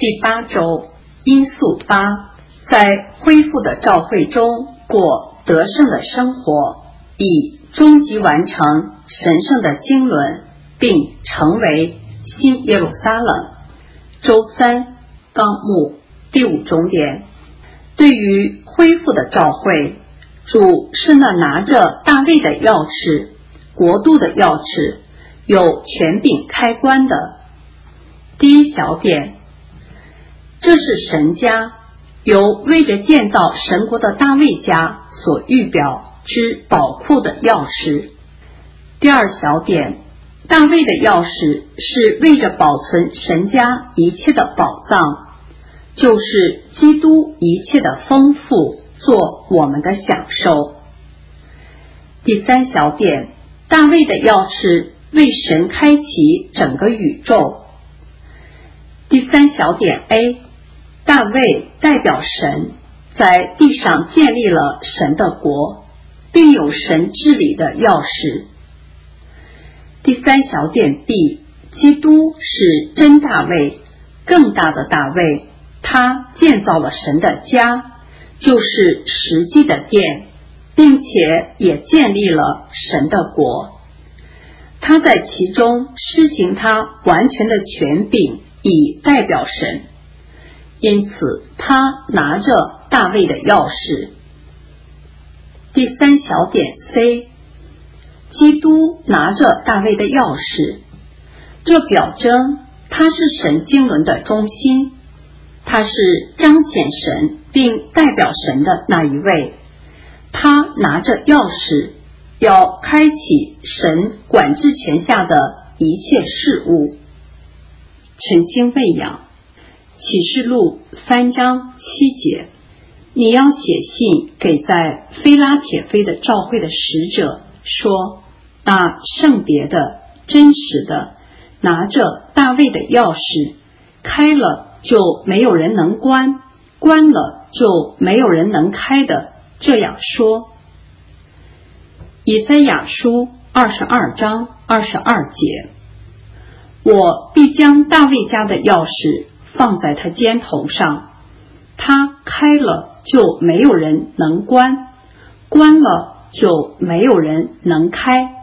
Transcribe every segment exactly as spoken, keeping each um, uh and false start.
第八周因素八，在恢复的召会中过得胜的生活，以终极完成神圣的经纶，并成为新耶路撒冷。周三纲目第五重点，对于恢复的召会，主是那拿着大卫的钥匙，国度的钥匙，有权柄开关的。第一小点，这是神家，由为着建造神国的大卫家所预表之宝库的钥匙。第二小点，大卫的钥匙是为着保存神家一切的宝藏，就是基督一切的丰富做我们的享受。第三小点，大卫的钥匙为神开启整个宇宙。第三小点 A， 大卫代表神在地上建立了神的国，并有神治理的钥匙。第三小点 B， 基督是真大卫，更大的大卫，他建造了神的家，就是实际的殿，并且也建立了神的国。他在其中施行他完全的权柄，以代表神，因此他拿着大卫的钥匙。第三小点 C， 基督拿着大卫的钥匙，这表征他是神经纶的中心，他是彰显神并代表神的那一位，他拿着钥匙，要开启神管制权下的一切事物。晨星喂养，启示录三章七节，你要写信给在非拉铁非的召会的使者，说那圣别的真实的拿着大卫的钥匙，开了就没有人能关，关了就没有人能开的，这样说。以赛亚书二十二章二十二节，我必将大卫家的钥匙放在他肩头上，他开了就没有人能关，关了就没有人能开。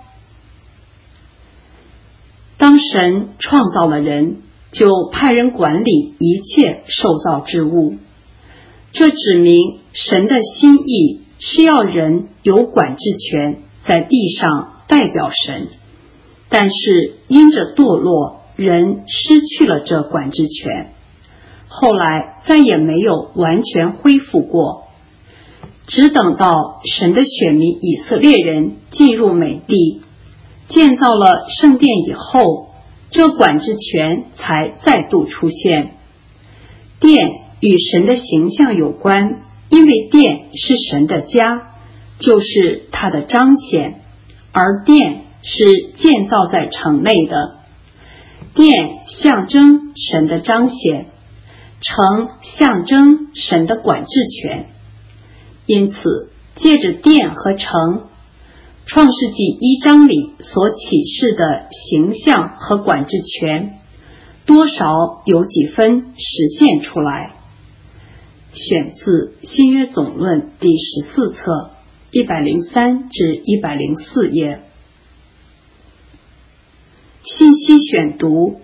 当神创造了人，就派人管理一切受造之物，这指明神的心意是要人有管制权，在地上代表神，但是因着堕落，人失去了这管制权，后来再也没有完全恢复过，只等到神的选民以色列人进入美地，建造了圣殿以后，这管制权才再度出现。殿与神的形象有关，因为殿是神的家，就是他的彰显，而殿是建造在城内的。殿象征神的彰显，城象征神的管制权。因此借着殿和城，创世纪一章里所启示的形象和管制权，多少有几分实现出来。选自新约总论第十四册一百零三至一百零四页。信息选读，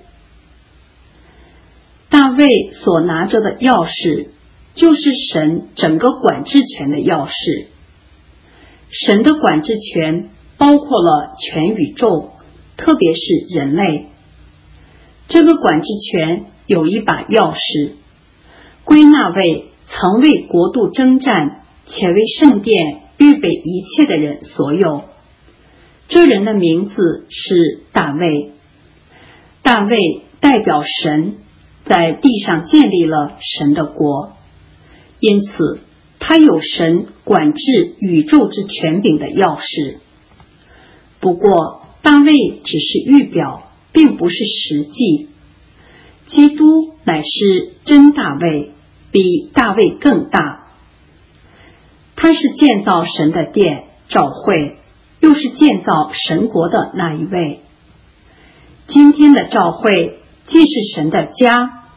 大卫所拿着的钥匙，就是神整个管制权的钥匙。神的管制权包括了全宇宙，特别是人类。这个管制权有一把钥匙，归纳为曾为国度征战且为圣殿预备一切的人所有。这人的名字是大卫。大卫代表神在地上建立了神的国，因此他有神管制宇宙之权柄的钥匙。不过大卫只是预表，并不是实际。基督乃是真大卫，比大卫更大。他是建造神的殿召会，又是建造神国的那一位。今天的召会既是神的家，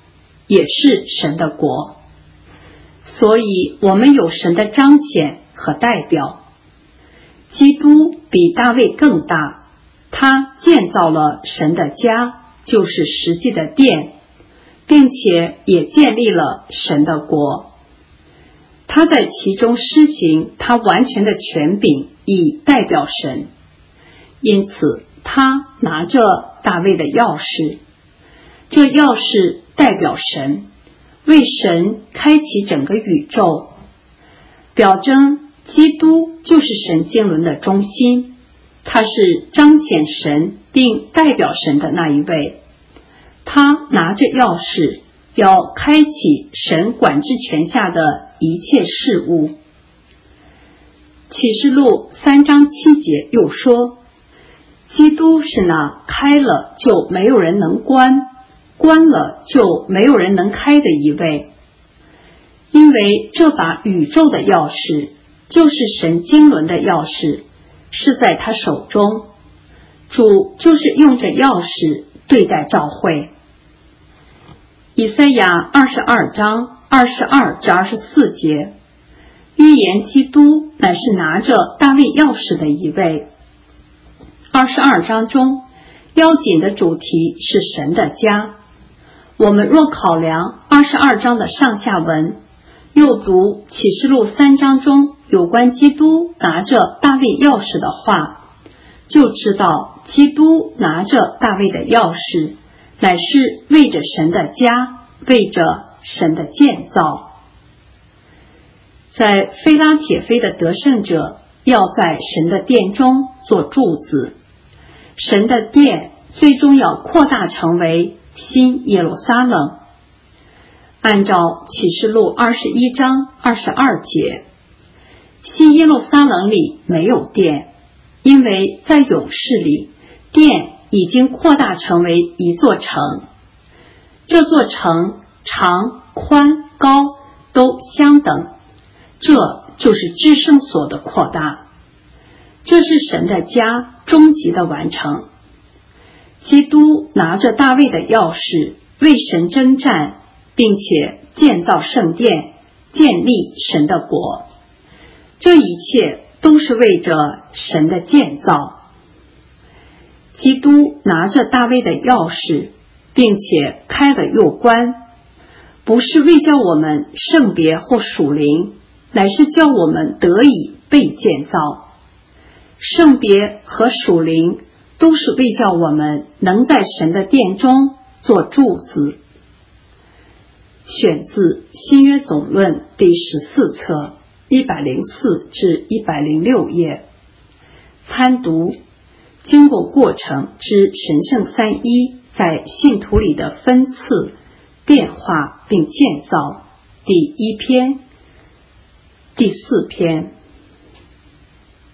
也是神的国。所以我们有神的彰显和代表。基督比大卫更大，他建造了神的家，就是实际的殿，并且也建立了神的国。他在其中施行他完全的权柄，以代表神。因此他拿着大卫的钥匙，这钥匙代表神，为神开启整个宇宙，表征基督就是神经纶的中心，他是彰显神并代表神的那一位。他拿着钥匙，要开启神管制权下的一切事物。启示录三章七节又说，基督是那开了就没有人能关，关了就没有人能开的一位。因为这把宇宙的钥匙，就是神经纶的钥匙，是在他手中。主就是用这钥匙对待教会。以赛亚二十二章二十二至二十四节，预言基督乃是拿着大卫钥匙的一位。二十二章中要紧的主题是神的家。我们若考量二十二章的上下文，又读启示录三章中有关基督拿着大卫钥匙的话，就知道基督拿着大卫的钥匙，乃是为着神的家，为着神的建造。在非拉铁非的得胜者要在神的殿中做柱子，神的殿最终要扩大成为新耶路撒冷。按照启示录二十一章二十二节，新耶路撒冷里没有殿，因为在勇士里，殿已经扩大成为一座城。这座城长、宽、高都相等，这就是至圣所的扩大。这是神的家终极的完成。基督拿着大卫的钥匙，为神征战，并且建造圣殿，建立神的国。这一切都是为着神的建造。基督拿着大卫的钥匙，并且开了又关，不是为叫我们圣别或属灵，乃是叫我们得以被建造。圣别和属灵都是为叫我们能在神的殿中做柱子。选自新约总论第十四册一百零四至一百零六页。参读经过过程之神圣三一在信徒里的分次、变化并建造，第一篇、第四篇。